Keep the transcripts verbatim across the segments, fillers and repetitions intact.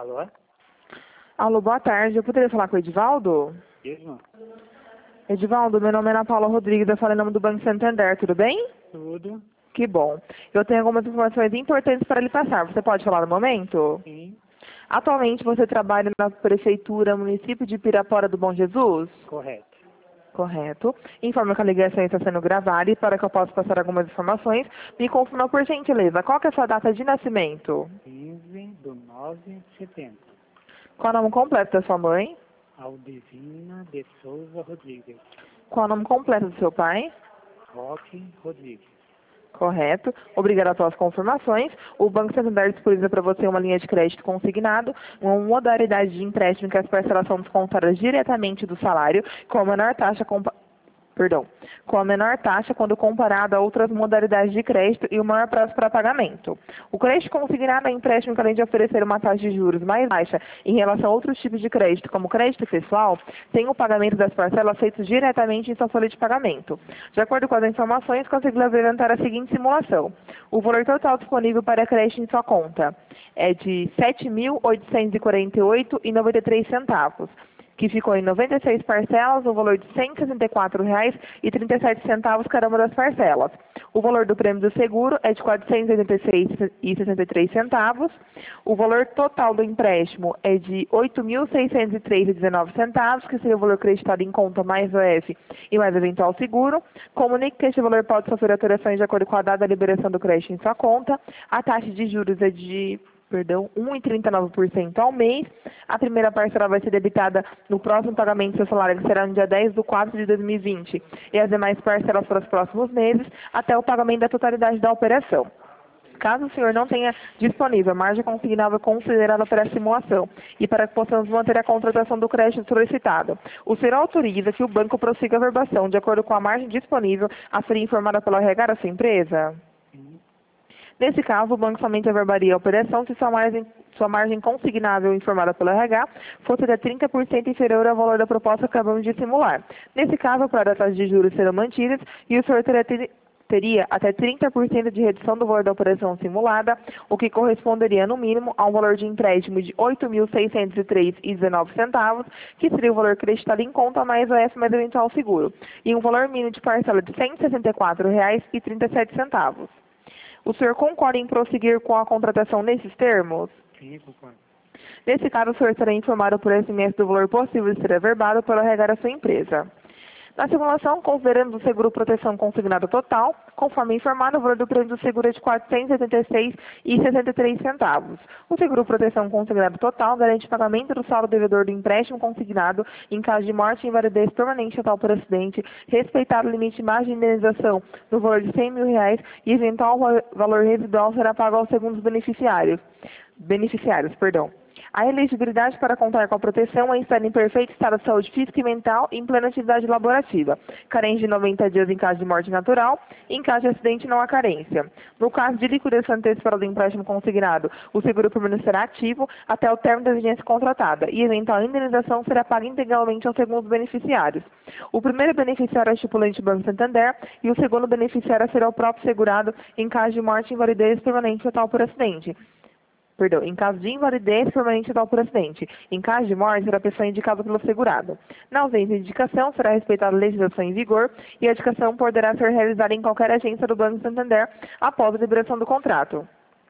Alô? Alô, boa tarde. Eu poderia falar com o Edivaldo? Mesmo? Edivaldo, meu nome é Ana Paula Rodrigues, eu falo em nome do Banco Santander, tudo bem? Tudo? Que bom. Eu tenho algumas informações importantes para lhe passar. Você pode falar no momento? Sim. Atualmente você trabalha na Prefeitura Município de Pirapora do Bom Jesus? Correto. Correto. Informa que a ligação está sendo gravada e para que eu possa passar algumas informações, me confirma por gentileza, qual que é a sua data de nascimento? quinze de nove de setembro. Qual é o nome completo da sua mãe? Aldivina de Souza Rodrigues. Qual é o nome completo do seu pai? Roque Rodrigues. Correto. Obrigada pelas confirmações. O Banco Santander disponibiliza para você uma linha de crédito consignado, uma modalidade de empréstimo que as parcelas são descontadas diretamente do salário, com a menor taxa compa Perdão, com a menor taxa quando comparado a outras modalidades de crédito e o maior prazo para pagamento. O crédito consignado é um empréstimo que, além de oferecer uma taxa de juros mais baixa em relação a outros tipos de crédito, como crédito pessoal, tem o pagamento das parcelas feitos diretamente em sua folha de pagamento. De acordo com as informações, conseguiu apresentar a seguinte simulação. O valor total disponível para crédito em sua conta é de sete mil oitocentos e quarenta e oito reais e noventa e três centavos. Que ficou em noventa e seis parcelas, o valor de cento e sessenta e quatro reais e trinta e sete centavos cada uma das parcelas. O valor do prêmio do seguro é de quatrocentos e oitenta e seis reais e sessenta e três centavos. O valor total do empréstimo é de oito mil seiscentos e três reais e dezenove centavos, que seria o valor creditado em conta mais o F e mais eventual seguro. Comunique que este valor pode sofrer alterações de acordo com a data da liberação do crédito em sua conta. A taxa de juros é de perdão, um vírgula trinta e nove por cento ao mês. A primeira parcela vai ser debitada no próximo pagamento do seu salário, que será no dia dez de quatro de dois mil e vinte, e as demais parcelas para os próximos meses, até o pagamento da totalidade da operação. Caso o senhor não tenha disponível a margem consignável considerada para a simulação e para que possamos manter a contratação do crédito solicitado, o senhor autoriza que o banco prossiga a verbação de acordo com a margem disponível a ser informada pelo R H da sua empresa? Sim. Nesse caso, o banco somente averbaria a operação se sua margem, sua margem consignável informada pelo R H fosse de trinta por cento inferior ao valor da proposta que acabamos de simular. Nesse caso, para as taxas de juros serão mantidas e o senhor teria, teria até trinta por cento de redução do valor da operação simulada, o que corresponderia, no mínimo, a um valor de empréstimo de oito mil seiscentos e três reais e dezenove centavos, que seria o valor creditado em conta mais o F mais eventual seguro, e um valor mínimo de parcela de cento e sessenta e quatro reais e trinta e sete centavos. O senhor concorda em prosseguir com a contratação nesses termos? Sim, concordo. Nesse caso, o senhor será informado por S M S do valor possível de ser averbado pelo R H da sua empresa. Na simulação, considerando o seguro proteção consignado total, conforme informado, o valor do prêmio do seguro é de quatrocentos e oitenta e seis reais e sessenta e três centavos. O seguro proteção consignado total garante pagamento do saldo devedor do empréstimo consignado em caso de morte e invalidez permanente total por acidente, respeitado o limite máximo de indenização no valor de cem mil reais e eventual valor residual será pago aos segundos beneficiários. Beneficiários, perdão. A elegibilidade para contar com a proteção é estar em perfeito estado de saúde física e mental e em plena atividade laborativa, carente de noventa dias em caso de morte natural, em caso de acidente não há carência. No caso de liquidação antecipada do empréstimo consignado, o seguro permanecerá ativo até o término da vigência contratada e eventual indenização será paga integralmente aos segundos beneficiários. O primeiro beneficiário é o estipulante do Banco Santander e o segundo beneficiário será o próprio segurado em caso de morte e invalidez permanente total por acidente. Perdão, em caso de invalidez permanente total por acidente. Em caso de morte, será a pessoa indicada pelo segurado. Na ausência de indicação, será respeitada a legislação em vigor e a indicação poderá ser realizada em qualquer agência do Banco Santander após a liberação do contrato.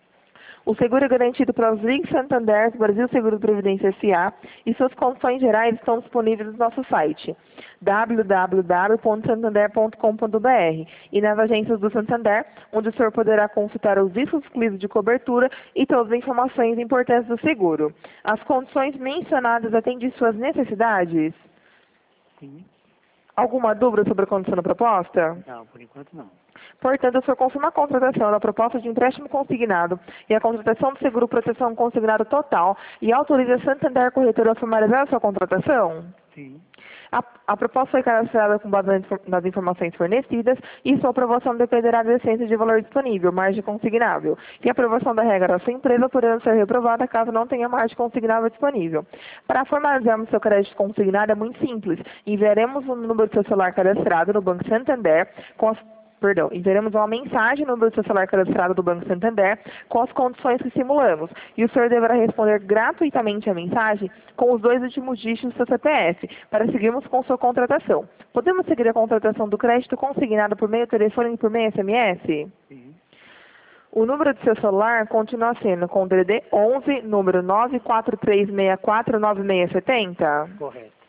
O seguro é garantido pelos Ligue Santander, Brasil Seguro Previdência S A e suas condições gerais estão disponíveis no nosso site w w w ponto santander ponto com ponto b r e nas agências do Santander, onde o senhor poderá consultar os riscos exclusivos de cobertura e todas as informações importantes do seguro. As condições mencionadas atendem suas necessidades? Sim. Alguma dúvida sobre a condição da proposta? Não, por enquanto não. Portanto, o senhor confirma a contratação da proposta de empréstimo consignado e a contratação do seguro proteção consignado total e autoriza a Santander Corretora a formalizar a sua contratação? Sim. A, a proposta foi cadastrada com base nas informações fornecidas e sua aprovação dependerá da essência de valor disponível, margem consignável, e a aprovação da regra da sua empresa poderá ser reprovada caso não tenha margem consignável disponível. Para formalizarmos seu crédito consignado é muito simples. Enviaremos o número do seu celular cadastrado no Banco Santander com as Perdão, enviaremos uma mensagem no número do seu celular cadastrado do Banco Santander com as condições que simulamos. E o senhor deverá responder gratuitamente a mensagem com os dois últimos dígitos do seu C P F, para seguirmos com sua contratação. Podemos seguir a contratação do crédito consignado por meio telefone e por meio S M S? Sim. O número do seu celular continua sendo com o D D D onze, número nove quatro três seis quatro nove seis sete zero? Correto.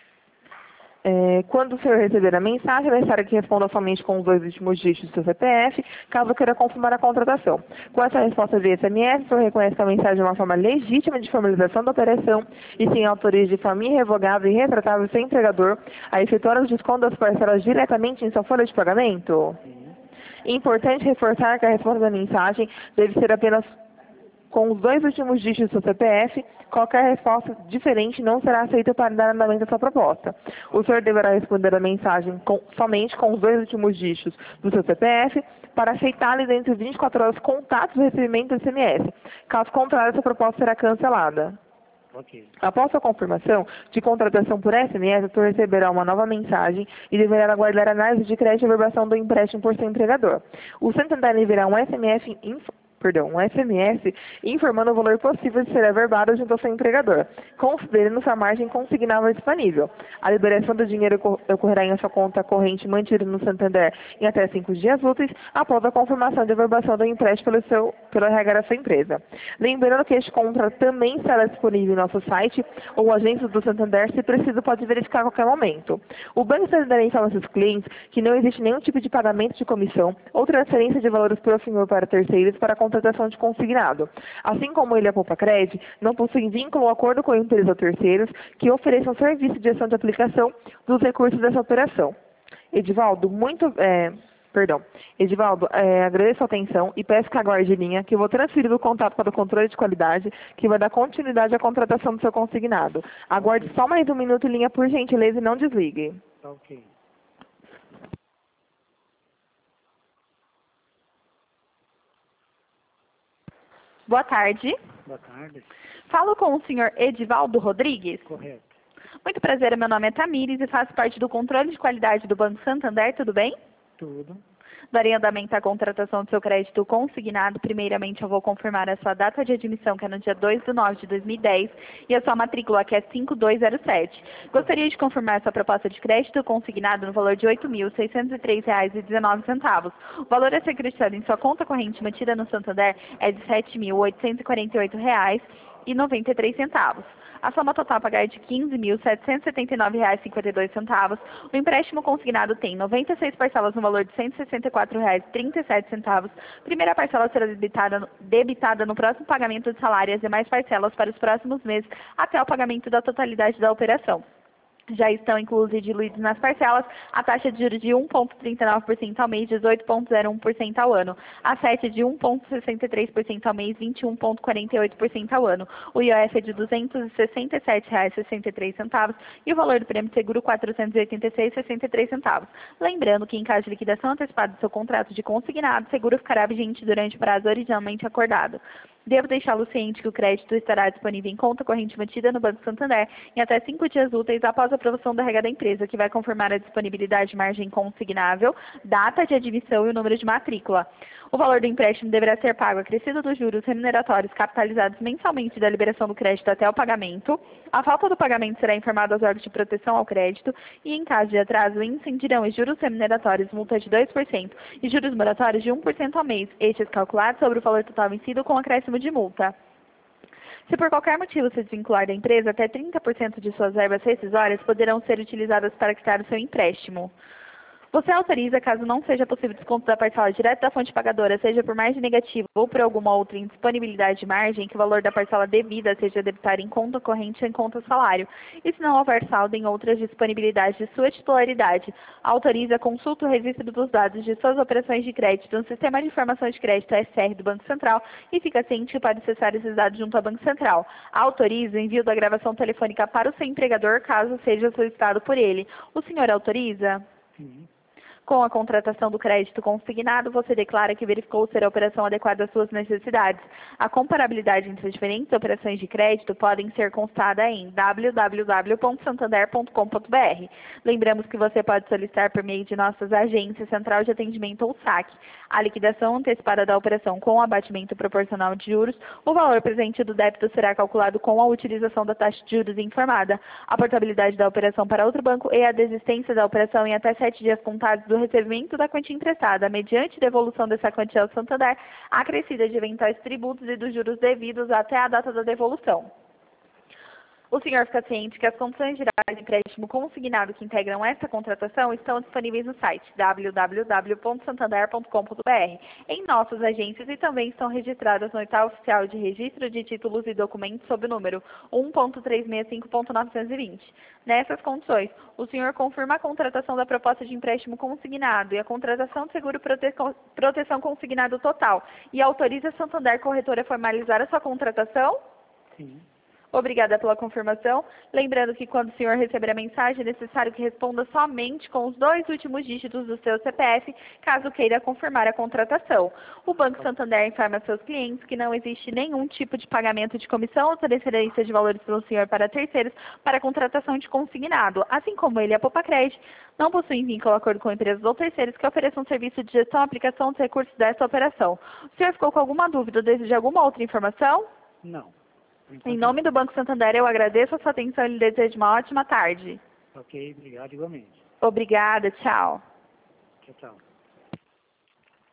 É, quando o senhor receber a mensagem, é necessário que responda somente com os dois últimos dígitos do seu C P F, caso queira confirmar a contratação. Com essa resposta via S M S, o senhor reconhece que a mensagem é uma forma legítima de formalização da operação e sim autoriza de forma irrevogável e retratável seu empregador a efetuar o desconto das parcelas diretamente em sua folha de pagamento? Sim. Importante reforçar que a resposta da mensagem deve ser apenas com os dois últimos dígitos do seu C P F. Qualquer resposta diferente não será aceita para dar andamento à sua proposta. O senhor deverá responder a mensagem com, somente com os dois últimos dígitos do seu C P F para aceitá-la dentro de vinte e quatro horas contatos do recebimento do S M S. Caso contrário, sua proposta será cancelada. Ok. Após sua confirmação de contratação por S M S, o senhor receberá uma nova mensagem e deverá aguardar a análise de crédito e averbação do empréstimo por seu empregador. O Santander enviará um S M S inf... Perdão, um S M S informando o valor possível de ser averbado junto ao seu empregador, considerando sua margem consignável disponível. A liberação do dinheiro ocorrerá em sua conta corrente mantida no Santander em até cinco dias úteis após a confirmação de averbação do empréstimo pelo, seu, pelo R H da sua empresa. Lembrando que este contrato também estará disponível em nosso site ou agências do Santander, se preciso pode verificar a qualquer momento. O Banco Santander informa seus clientes que não existe nenhum tipo de pagamento de comissão ou transferência de valores por senhor para terceiros para a contratação de consignado. Assim como ele e a Poupa Cred, não possuem vínculo ou acordo com a empresa ou terceiros que ofereçam serviço de ação de aplicação dos recursos dessa operação. Edivaldo, muito... É, perdão. Edivaldo, é, agradeço a atenção e peço que aguarde em linha, que eu vou transferir o contato para o controle de qualidade, que vai dar continuidade à contratação do seu consignado. Aguarde só mais um minuto em linha, por gentileza, e não desligue. Tá ok. Boa tarde. Boa tarde. Falo com o senhor Edivaldo Rodrigues. Correto. Muito prazer, meu nome é Tamires e faço parte do controle de qualidade do Banco Santander, tudo bem? Tudo. Darei andamento à contratação do seu crédito consignado. Primeiramente, eu vou confirmar a sua data de admissão, que é no dia dois de nove de dois mil e dez, e a sua matrícula, que é cinco dois zero sete. Gostaria de confirmar a sua proposta de crédito consignado no valor de oito mil seiscentos e três reais e dezenove centavos. O valor a ser acreditado em sua conta corrente mantida no Santander é de sete mil oitocentos e quarenta e oito reais e noventa e três centavos. A soma total a pagar é de quinze mil setecentos e setenta e nove reais e cinquenta e dois centavos. O empréstimo consignado tem noventa e seis parcelas no valor de cento e sessenta e quatro reais e trinta e sete centavos. Primeira parcela será debitada, debitada no próximo pagamento de salário e as demais parcelas para os próximos meses até o pagamento da totalidade da operação. Já estão inclusos e diluídos nas parcelas a taxa de juros de um vírgula trinta e nove por cento ao mês, dezoito vírgula zero um por cento ao ano, a sete de um vírgula sessenta e três por cento ao mês, vinte e um vírgula quarenta e oito por cento ao ano. O I O F é de duzentos e sessenta e sete reais e sessenta e três centavos e o valor do prêmio de seguro quatrocentos e oitenta e seis reais e sessenta e três centavos. Lembrando que em caso de liquidação antecipada do seu contrato de consignado, o seguro ficará vigente durante o prazo originalmente acordado. Devo deixá-lo ciente que o crédito estará disponível em conta corrente mantida no Banco Santander em até cinco dias úteis após a aprovação da regra da empresa, que vai confirmar a disponibilidade de margem consignável, data de admissão e o número de matrícula. O valor do empréstimo deverá ser pago acrescido dos juros remuneratórios capitalizados mensalmente da liberação do crédito até o pagamento. A falta do pagamento será informada aos órgãos de proteção ao crédito e, em caso de atraso, incidirão os juros remuneratórios, multa de dois por cento e juros moratórios de um por cento ao mês, estes calculados sobre o valor total vencido com acréscimo de multa. Se por qualquer motivo se desvincular da empresa, até trinta por cento de suas verbas rescisórias poderão ser utilizadas para quitar o seu empréstimo. Você autoriza, caso não seja possível desconto da parcela direto da fonte pagadora, seja por margem negativa ou por alguma outra indisponibilidade de margem, que o valor da parcela devida seja debitado em conta corrente ou em conta salário, e se não houver saldo em outras disponibilidades de sua titularidade, autoriza, consulta o registro dos dados de suas operações de crédito no Sistema de Informação de Crédito S R do Banco Central e fica ciente que pode acessar esses dados junto ao Banco Central. Autoriza o envio da gravação telefônica para o seu empregador, caso seja solicitado por ele. O senhor autoriza? Sim. Com a contratação do crédito consignado, você declara que verificou ser a operação adequada às suas necessidades. A comparabilidade entre as diferentes operações de crédito podem ser constada em w w w ponto santander ponto com ponto b r. Lembramos que você pode solicitar por meio de nossas agências, central de atendimento ou saque, a liquidação antecipada da operação com abatimento proporcional de juros. O valor presente do débito será calculado com a utilização da taxa de juros informada, a portabilidade da operação para outro banco e a desistência da operação em até sete dias contados do recebimento da quantia emprestada, mediante devolução dessa quantia ao Santander, acrescida de eventuais tributos e dos juros devidos até a data da devolução. O senhor fica ciente que as condições gerais de empréstimo consignado que integram esta contratação estão disponíveis no site w w w ponto santander ponto com ponto b r, em nossas agências e também estão registradas no edital oficial de registro de títulos e documentos sob o número um ponto trezentos e sessenta e cinco ponto novecentos e vinte. Nessas condições, o senhor confirma a contratação da proposta de empréstimo consignado e a contratação de seguro prote proteção consignado total e autoriza a Santander Corretora a formalizar a sua contratação? Sim. Obrigada pela confirmação. Lembrando que quando o senhor receber a mensagem, é necessário que responda somente com os dois últimos dígitos do seu C P F, caso queira confirmar a contratação. O Banco Santander informa seus clientes que não existe nenhum tipo de pagamento de comissão ou transferência de valores pelo senhor para terceiros para a contratação de consignado, assim como ele e a Popacred não possuem vínculo ou acordo com empresas ou terceiros que ofereçam serviço de gestão e aplicação dos recursos dessa operação. O senhor ficou com alguma dúvida ou deseja alguma outra informação? Não. Em nome do Banco Santander, eu agradeço a sua atenção e lhe desejo uma ótima tarde. Ok, obrigado igualmente. Obrigada, tchau. Tchau, tchau.